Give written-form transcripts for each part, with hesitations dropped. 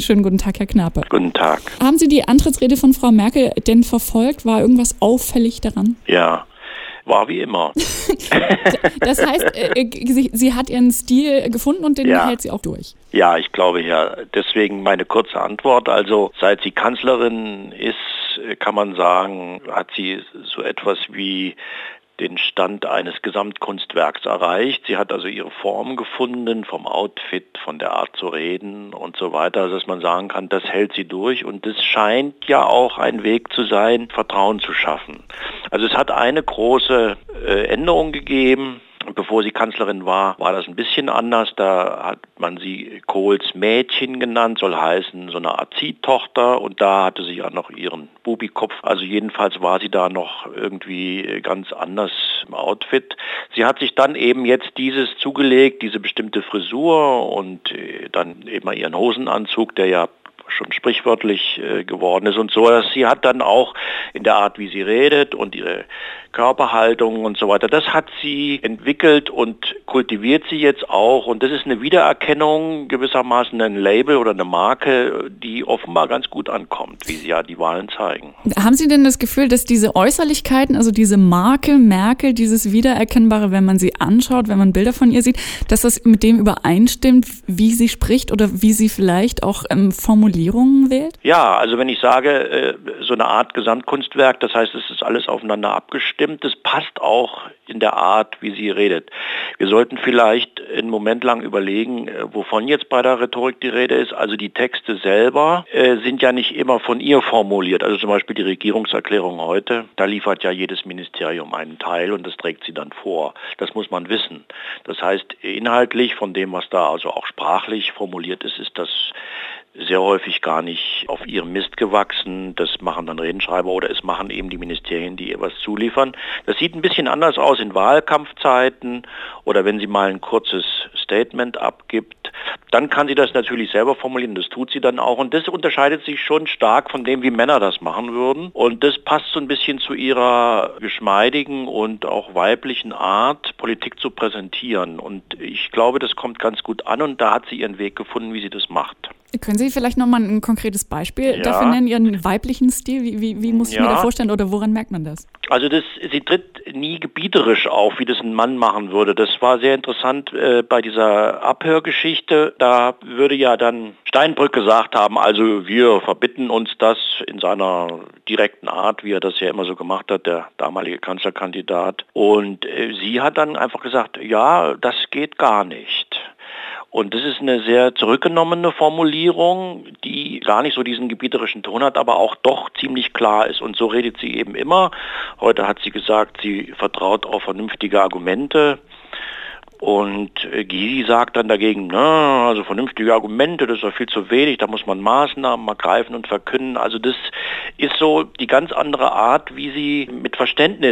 schönen guten Tag, Herr Knape. Guten Tag. Haben Sie die Antrittsrede von Frau Merkel denn verfolgt? War irgendwas auffällig daran? Ja, war wie immer. Das heißt, sie hat ihren Stil gefunden und den hält sie auch durch? Ja, ich glaube ja. Deswegen meine kurze Antwort. Also seit sie Kanzlerin ist, kann man sagen, hat sie so etwas wie den Stand eines Gesamtkunstwerks erreicht. Sie hat also ihre Form gefunden, vom Outfit, von der Art zu reden und so weiter, dass man sagen kann, das hält sie durch und das scheint ja auch ein Weg zu sein, Vertrauen zu schaffen. Also es hat eine große Änderung gegeben. Bevor sie Kanzlerin war das ein bisschen anders. Da hat man sie Kohls Mädchen genannt, soll heißen so eine Art Ziehtochter. Und da hatte sie ja noch ihren Bubikopf. Also jedenfalls war sie da noch irgendwie ganz anders im Outfit. Sie hat sich dann eben jetzt dieses zugelegt, diese bestimmte Frisur und dann eben ihren Hosenanzug, der ja schon sprichwörtlich geworden ist und so, dass sie hat dann auch in der Art, wie sie redet und ihre Körperhaltung und so weiter, das hat sie entwickelt und kultiviert sie jetzt auch und das ist eine Wiedererkennung, gewissermaßen ein Label oder eine Marke, die offenbar ganz gut ankommt, wie sie ja die Wahlen zeigen. Haben Sie denn das Gefühl, dass diese Äußerlichkeiten, also diese Marke Merkel, dieses Wiedererkennbare, wenn man sie anschaut, wenn man Bilder von ihr sieht, dass das mit dem übereinstimmt, wie sie spricht oder wie sie vielleicht auch Formulierungen wählt? Ja, also wenn ich sage, so eine Art Gesamtkunstwerk, das heißt, es ist alles aufeinander abgestimmt, das passt auch in der Art, wie sie redet. Wir sollten vielleicht einen Moment lang überlegen, wovon jetzt bei der Rhetorik die Rede ist. Also die Texte selber sind ja nicht immer von ihr formuliert. Also zum Beispiel die Regierungserklärung heute, da liefert ja jedes Ministerium einen Teil und das trägt sie dann vor. Das muss man wissen. Das heißt, inhaltlich von dem, was da also auch sprachlich formuliert ist, ist das sehr häufig gar nicht auf ihrem Mist gewachsen. Das machen dann Redenschreiber oder es machen eben die Ministerien, die ihr was zuliefern. Das sieht ein bisschen anders aus in Wahlkampfzeiten oder wenn sie mal ein kurzes Statement abgibt. Dann kann sie das natürlich selber formulieren, das tut sie dann auch. Und das unterscheidet sich schon stark von dem, wie Männer das machen würden. Und das passt so ein bisschen zu ihrer geschmeidigen und auch weiblichen Art, Politik zu präsentieren. Und ich glaube, das kommt ganz gut an und da hat sie ihren Weg gefunden, wie sie das macht. Können Sie vielleicht nochmal ein konkretes Beispiel dafür nennen, Ihren weiblichen Stil? Wie muss ich mir da vorstellen oder woran merkt man das? Also sie tritt nie gebieterisch auf, wie das ein Mann machen würde. Das war sehr interessant bei dieser Abhörgeschichte. Da würde ja dann Steinbrück gesagt haben, also wir verbitten uns das in seiner direkten Art, wie er das ja immer so gemacht hat, der damalige Kanzlerkandidat. Und sie hat dann einfach gesagt, ja, das geht gar nicht. Und das ist eine sehr zurückgenommene Formulierung, die gar nicht so diesen gebieterischen Ton hat, aber auch doch ziemlich klar ist. Und so redet sie eben immer. Heute hat sie gesagt, sie vertraut auf vernünftige Argumente. Und Gysi sagt dann dagegen, also vernünftige Argumente, das ist doch viel zu wenig, da muss man Maßnahmen ergreifen und verkünden. Also das ist so die ganz andere Art, wie sie mit Verständnis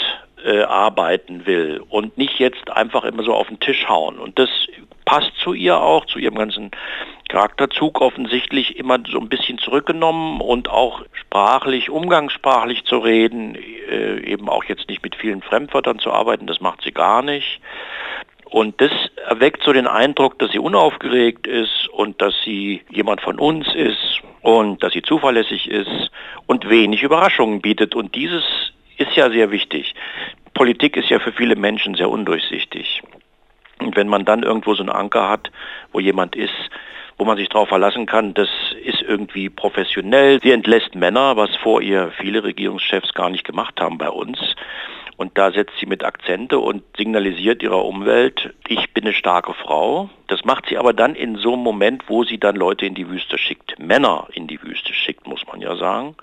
arbeiten will und nicht jetzt einfach immer so auf den Tisch hauen. Und das passt zu ihr auch, zu ihrem ganzen Charakterzug offensichtlich immer so ein bisschen zurückgenommen und auch sprachlich, umgangssprachlich zu reden, eben auch jetzt nicht mit vielen Fremdwörtern zu arbeiten, das macht sie gar nicht. Und das erweckt so den Eindruck, dass sie unaufgeregt ist und dass sie jemand von uns ist und dass sie zuverlässig ist und wenig Überraschungen bietet. Und dieses ist ja sehr wichtig. Politik ist ja für viele Menschen sehr undurchsichtig. Und wenn man dann irgendwo so einen Anker hat, wo jemand ist, wo man sich darauf verlassen kann, das ist irgendwie professionell. Sie entlässt Männer, was vor ihr viele Regierungschefs gar nicht gemacht haben bei uns. Und da setzt sie mit Akzente und signalisiert ihrer Umwelt, ich bin eine starke Frau. Das macht sie aber dann in so einem Moment, wo sie dann Leute in die Wüste schickt. Männer in die Wüste schickt, muss man ja sagen.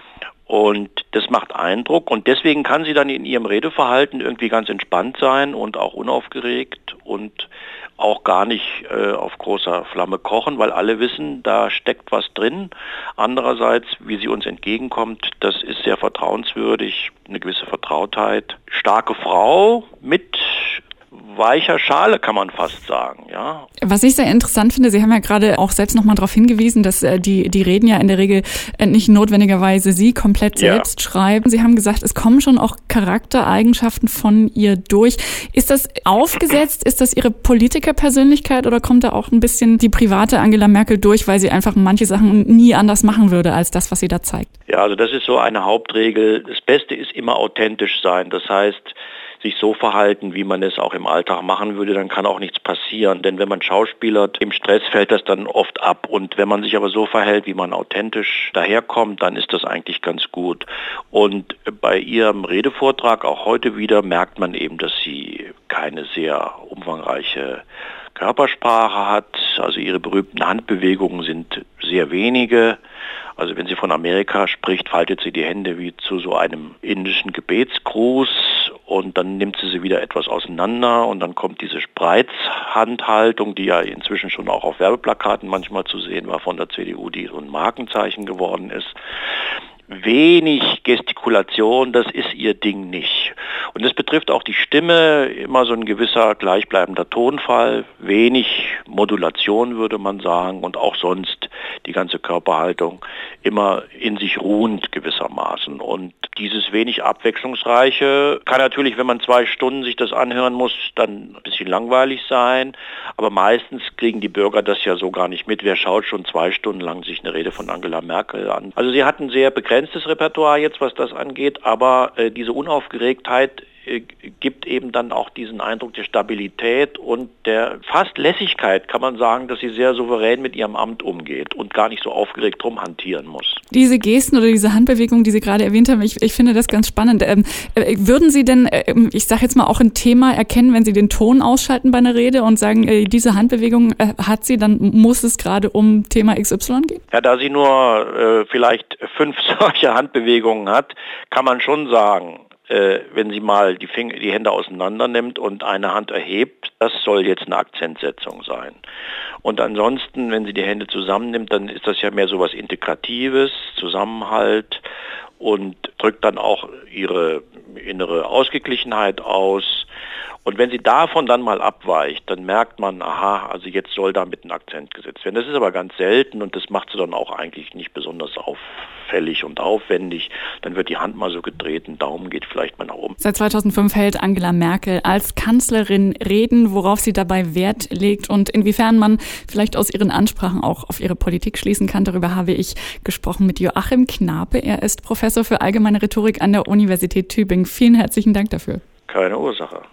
Und das macht Eindruck und deswegen kann sie dann in ihrem Redeverhalten irgendwie ganz entspannt sein und auch unaufgeregt und auch gar nicht auf großer Flamme kochen, weil alle wissen, da steckt was drin. Andererseits, wie sie uns entgegenkommt, das ist sehr vertrauenswürdig, eine gewisse Vertrautheit. Starke Frau mit weicher Schale, kann man fast sagen, ja. Was ich sehr interessant finde, Sie haben ja gerade auch selbst nochmal darauf hingewiesen, dass die Reden ja in der Regel nicht notwendigerweise Sie komplett selbst schreiben. Sie haben gesagt, es kommen schon auch Charaktereigenschaften von ihr durch. Ist das aufgesetzt? Ist das Ihre Politikerpersönlichkeit oder kommt da auch ein bisschen die private Angela Merkel durch, weil sie einfach manche Sachen nie anders machen würde als das, was sie da zeigt? Ja, also das ist so eine Hauptregel. Das Beste ist immer authentisch sein. Das heißt, sich so verhalten, wie man es auch im Alltag machen würde, dann kann auch nichts passieren. Denn wenn man schauspielert, im Stress fällt das dann oft ab. Und wenn man sich aber so verhält, wie man authentisch daherkommt, dann ist das eigentlich ganz gut. Und bei ihrem Redevortrag, auch heute wieder, merkt man eben, dass sie keine sehr umfangreiche Körpersprache hat. Also ihre berühmten Handbewegungen sind sehr wenige. Also wenn sie von Amerika spricht, faltet sie die Hände wie zu so einem indischen Gebetsgruß und dann nimmt sie wieder etwas auseinander und dann kommt diese Spreizhandhaltung, die ja inzwischen schon auch auf Werbeplakaten manchmal zu sehen war von der CDU, die so ein Markenzeichen geworden ist. Wenig Gestikulation, das ist ihr Ding nicht. Und das betrifft auch die Stimme, immer so ein gewisser gleichbleibender Tonfall, wenig Modulation würde man sagen und auch sonst die ganze Körperhaltung immer in sich ruhend gewissermaßen. Und dieses wenig Abwechslungsreiche kann natürlich, wenn man 2 Stunden sich das anhören muss, dann ein bisschen langweilig sein. Aber meistens kriegen die Bürger das ja so gar nicht mit. Wer schaut schon 2 Stunden lang sich eine Rede von Angela Merkel an? Also sie hatten sehr begrenztes Repertoire jetzt, was das angeht, aber diese Unaufgeregtheit gibt eben dann auch diesen Eindruck der Stabilität und der fast Lässigkeit, kann man sagen, dass sie sehr souverän mit ihrem Amt umgeht und gar nicht so aufgeregt rumhantieren muss. Diese Gesten oder diese Handbewegung, die Sie gerade erwähnt haben, ich finde das ganz spannend. Würden Sie denn, ich sage jetzt mal, auch ein Thema erkennen, wenn Sie den Ton ausschalten bei einer Rede und sagen, diese Handbewegung hat sie, dann muss es gerade um Thema XY gehen? Ja, da sie nur vielleicht 5 solche Handbewegungen hat, kann man schon sagen, wenn sie mal die Hände auseinander nimmt und eine Hand erhebt, das soll jetzt eine Akzentsetzung sein. Und ansonsten, wenn sie die Hände zusammennimmt, dann ist das ja mehr so was Integratives, Zusammenhalt und drückt dann auch ihre innere Ausgeglichenheit aus. Und wenn sie davon dann mal abweicht, dann merkt man, aha, also jetzt soll damit ein Akzent gesetzt werden. Das ist aber ganz selten und das macht sie dann auch eigentlich nicht besonders auffällig und aufwendig. Dann wird die Hand mal so gedreht, ein Daumen geht vielleicht mal nach oben. Seit 2005 hält Angela Merkel als Kanzlerin Reden, worauf sie dabei Wert legt und inwiefern man vielleicht aus ihren Ansprachen auch auf ihre Politik schließen kann. Darüber habe ich gesprochen mit Joachim Knape. Er ist Professor für allgemeine Rhetorik an der Universität Tübingen. Vielen herzlichen Dank dafür. Keine Ursache.